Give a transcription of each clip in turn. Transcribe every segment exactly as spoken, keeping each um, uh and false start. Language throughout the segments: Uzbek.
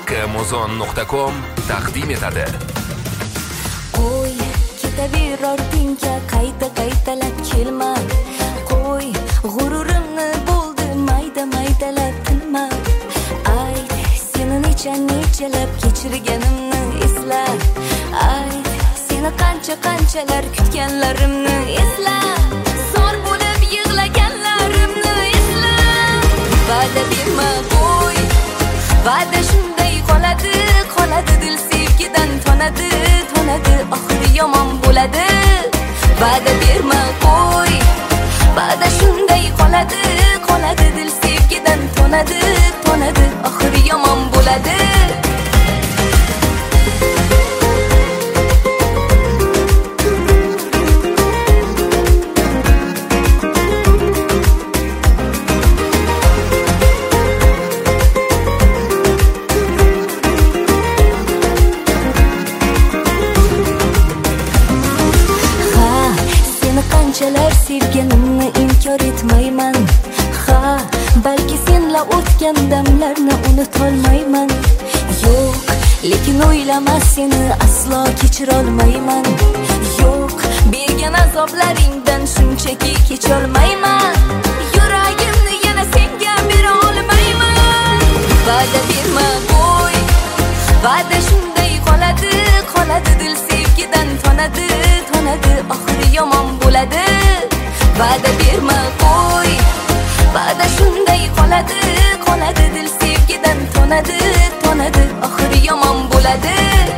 Amazon nuqta com taqdim etadi. Qo'y ketaver ortingga qayta qaytalab kelma. Qo'y g'ururimni bo'ldi mayda maydalab tinma. Ayt seni necha nechalab kechirganimni esla. Ayt seni qancha qanchalar kutganlarimni esla. Sor bo'lib yig'laganlarimni esla. Va'da berma qo'y, va'da shunday qoladi, qoladi dil sevgidan tonadi, tonadi oxiri yomon bo'ladi. Va'da berma qo'y, va'da shunday qoladi, qoladi dil sevgidan tonadi, tonadi oxiri yomon bo'ladi. Qanchalar sevganimni inkor etmayman. Ha, balki senla o'tgan damlarni unutolmayman. Yo'q, lekin o'ylama seni aslo kechirolmayman. Yo'q, bergan azoblaringdan shunchaki kecholmayman. Yuragimni yana senga bera olmayman. Va'da berma qo'y, va'da shunday qoladi, qoladi dil sevgidan tonadi, tonadi oxiri yomon bo'ladi. Va'da berma qo'y, va'da shunday qoladi, qoladi dil sevgidan tonadi, tonadi oxiri yomon bo'ladi.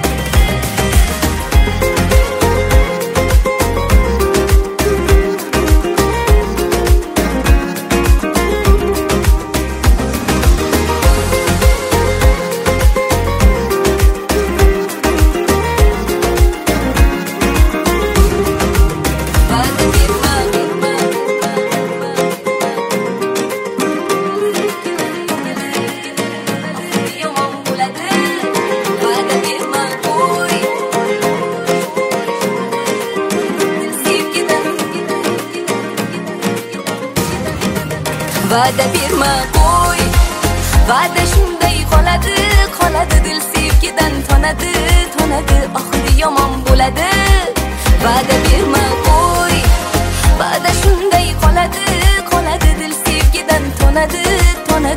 Va'da berma qo'y, va'da shunday qoladi, qoladi dil sevgidan tonadi, tonadi oxiri yomon bo'ladi. Va'da berma qo'y, va'da shunday qoladi, qoladi dil sevgidan tonadi, tonadi